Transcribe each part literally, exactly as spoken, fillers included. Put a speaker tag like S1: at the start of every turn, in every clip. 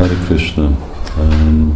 S1: Hare Krishna. Um,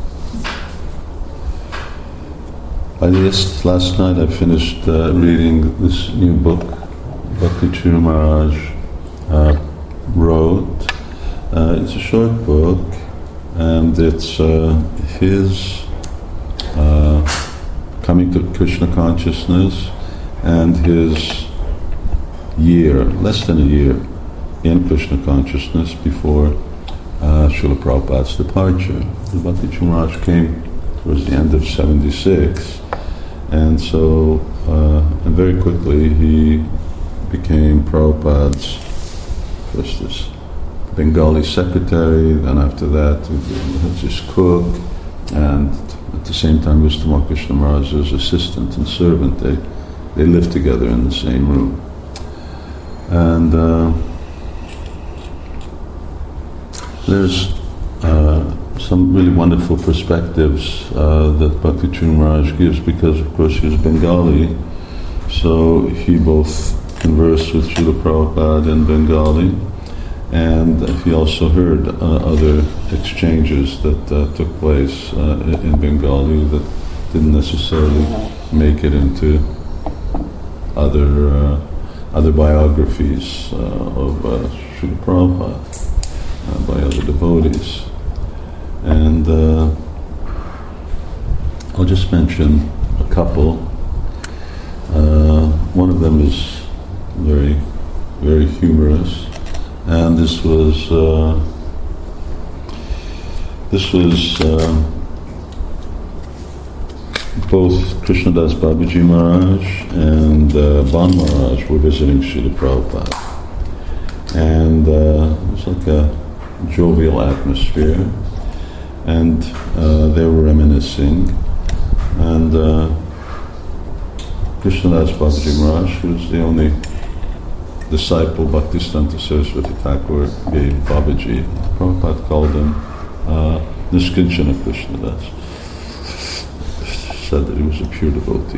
S1: I just last night I finished uh, reading this new book Bhakti Churu Maharaj uh, wrote. Uh, it's a short book, and it's uh, his uh, coming to Krishna consciousness and his year, less than a year, in Krishna consciousness before uh, Srila Prabhupada's departure. The Bhakti Churu Maharaj came towards the end of seventy-six, and so uh, and very quickly he became Prabhupada's first as Bengali secretary, then after that his cook, and at the same time Vishnu Krishna Maharaj's assistant and servant. They they lived together in the same room. And uh, there's uh, some really wonderful perspectives uh, that Bhakti Churu Maharaj gives, because of course he's Bengali, so he both conversed with Srila Prabhupada in Bengali, and he also heard uh, other exchanges that uh, took place uh, in Bengali that didn't necessarily make it into other uh, other biographies uh, of uh, Srila Prabhupada uh, by other devotees. And uh, I'll just mention a couple. Uh, one of them is very, very humorous, and this was uh, this was uh, both Krishnadas Babaji Maharaj and uh, Ban Maharaj were visiting Srila Prabhupada, and uh, it was like a jovial atmosphere, and uh, they were reminiscing, and uh, Krishnadas Babaji Maharaj, who was the only disciple Bhaktisiddhanta Saraswati Thakur gave Babaji, Prabhupada called him uh, Niskinchana Krishnadas, said that he was a pure devotee.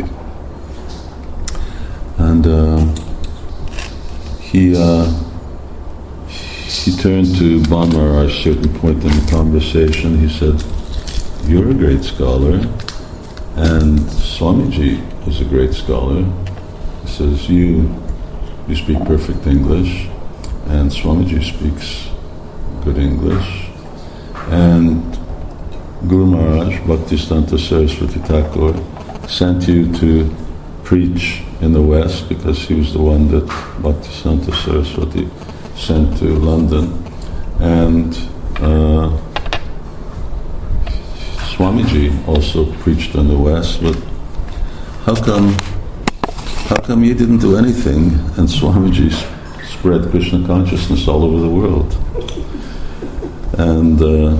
S1: And uh, he uh, he turned to Ban Maharaj at a certain point in the conversation. He said, "You're a great scholar, and Swamiji is a great scholar." He says, you you speak perfect English, and Swamiji speaks good English, and Guru Maharaj, Bhaktisiddhanta Saraswati Thakur, sent you to preach in the West, because he was the one that Bhaktisiddhanta Saraswati sent to London, and uh, Swamiji also preached in the West, but how come how come you didn't do anything and Swamiji spread Krishna consciousness all over the world? And uh,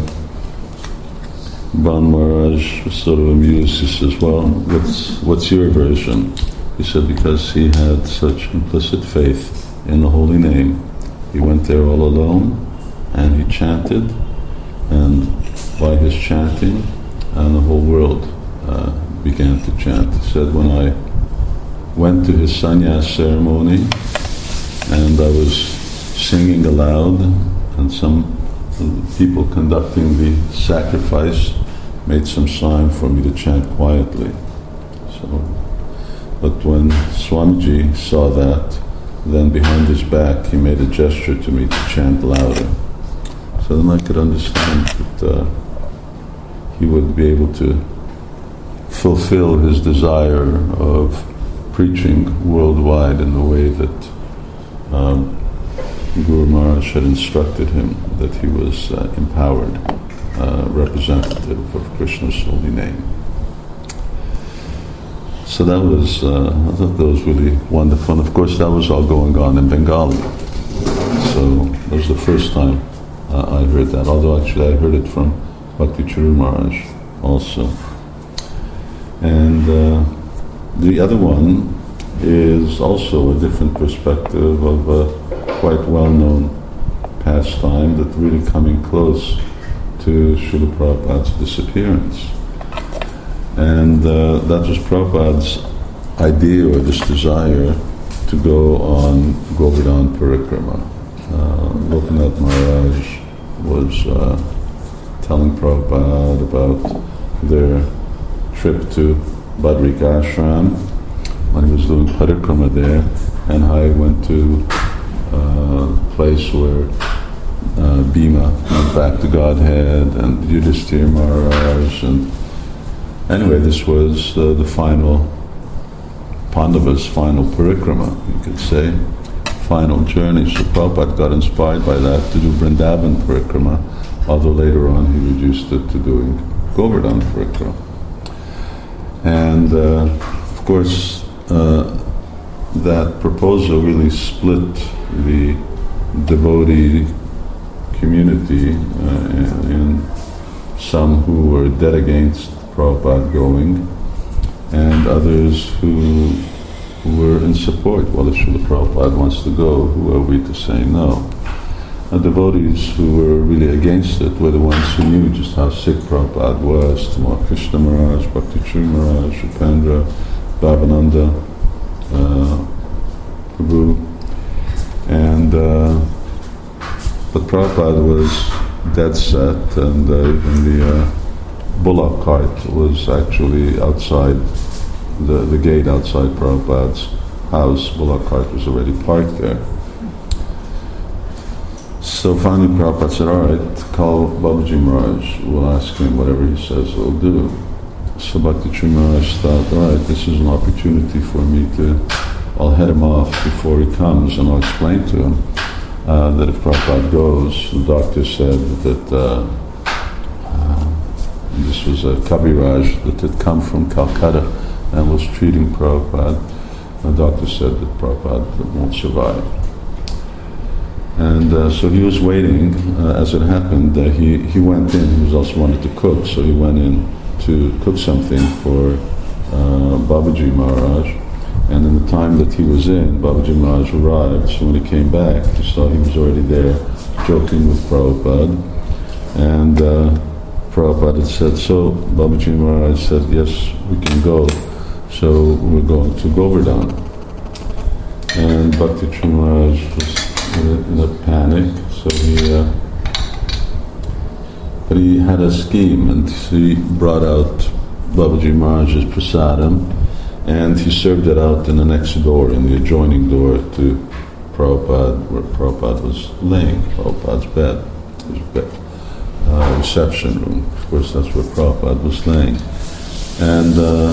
S1: Ban Maharaj was sort of amused. He says, well, what's, what's your version? He said, because he had such implicit faith in the holy name. He went there all alone, and he chanted, and by his chanting, and the whole world uh, began to chant. He said, when I went to his sannyas ceremony, and I was singing aloud, and some people conducting the sacrifice made some sign for me to chant quietly. So, but when Swamiji saw that, then behind his back he made a gesture to me to chant louder. So then I could understand that uh, he would be able to fulfill his desire of preaching worldwide in the way that um, Guru Maharaj had instructed him, that he was uh, empowered uh, representative of Krishna's holy name. So that was, uh, I thought that was really wonderful. And of course that was all going on in Bengali. So that was the first time uh, I heard that, although actually I heard it from Bhakti Churu Maharaj also. And uh, the other one is also a different perspective of a quite well-known pastime that's really coming close to Srila Prabhupada's disappearance. And uh, that was Prabhupada's idea, or this desire, to go on Govardhan Parikrama. Uh, Lokanath Maharaj was uh, telling Prabhupada about their trip to Badrika Ashram when he was doing parikrama there, and how he went to uh, a place where uh, Bhima went back to Godhead, and Yudhishthira Maharaj, and anyway, this was uh, the final, Pandava's final parikrama, you could say, final journey. So Prabhupada got inspired by that to do Vrindavan parikrama, although later on he reduced it to doing Govardhan parikrama. And uh, of course, uh, that proposal really split the devotee community uh, in, in some who were dead against Prabhupada going, and others who were in support. Well, if Srila Prabhupada wants to go, who are we to say no? And devotees who were really against it were the ones who knew just how sick Prabhupada was, Tamal Krishna Maharaj, Bhakti Churi Maharaj, Upendra, Bhavananda, uh, Prabhu, and uh, but Prabhupada was dead set, and uh, even the uh, bullock cart was actually outside the, the gate outside Prabhupada's house. Bullock cart was already parked there. So finally Prabhupada said, all right, call Babaji Maharaj, we'll ask him whatever he says we'll do. So Bhakti Churi Maharaj thought, all right, this is an opportunity for me to, I'll head him off before he comes, and I'll explain to him uh, that if Prabhupada goes, the doctor said that uh, uh, this was a Kaviraj that had come from Calcutta and was treating Prabhupada. The doctor said that Prabhupada won't survive. And uh, so he was waiting. Uh, as it happened, uh, he, he went in. He was also wanted to cook, so he went in to cook something for uh, Babaji Maharaj. And in the time that he was in, Babaji Maharaj arrived. So when he came back, he saw he was already there, joking with Prabhupada. And uh, Prabhupada had said, so Babaji Maharaj said, yes, we can go. So we're going to Govardhan. And Bhakti Churi Maharaj was in a panic, so he, uh, but he had a scheme, and he brought out Babaji Maharaj's prasadam, and he served it out in the next door, in the adjoining door to Prabhupada, where Prabhupada was laying, Prabhupada's bed, his bed, uh, reception room. Of course, that's where Prabhupada was laying. And uh,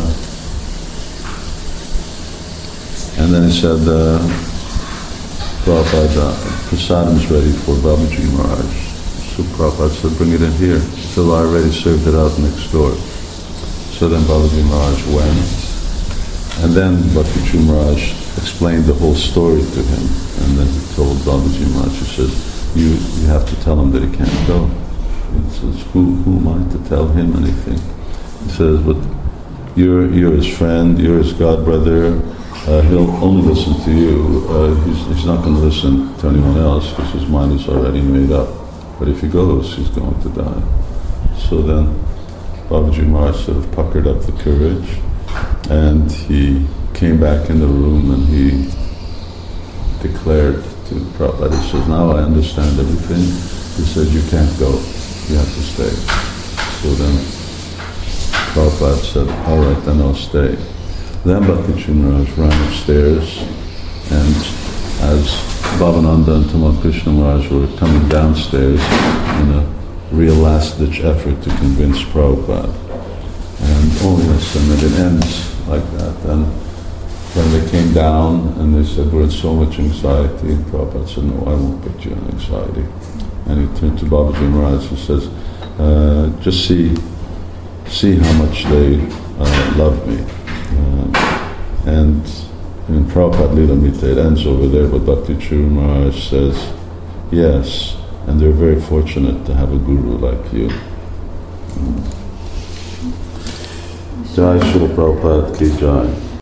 S1: and then he said, uh, Prabhupada, prasadam's ready for Babaji Maharaj. So Prabhupada said, bring it in here. So I already served it out next door. So then Babaji Maharaj went, and then Bhakti Churi Maharaj explained the whole story to him, and then he told Babaji Maharaj, he says, you, you have to tell him that he can't go. He says, who, who am I to tell him anything? He says, but you're, you're his friend, you're his godbrother, Uh, he'll only listen to you. Uh, he's, he's not going to listen to anyone else because his mind is already made up. But if he goes, he's going to die. So then Babaji Maharaj sort of puckered up the courage, and he came back in the room and he declared to Prabhupada, he says, now I understand everything. He said, you can't go, you have to stay. So then Prabhupada said, all right, then I'll stay. Then Bhakti Churi Maharaj ran upstairs, and as Bhavananda and Tamal Krishna Maharaj were coming downstairs in a real last-ditch effort to convince Prabhupada. And oh yes, and then it ends like that. And when they came down and they said, we're in so much anxiety, and Prabhupada said, no, I won't put you in anxiety. And he turned to Babaji Maharaj and says, uh, just see, see how much they uh, love me. Uh, and in Prabhupada Lilamrita, it ends over there, but Bhakti Churi Maharaj says, yes, and they're very fortunate to have a guru like you. Mm. Jai Srila Prabhupada ki Jai.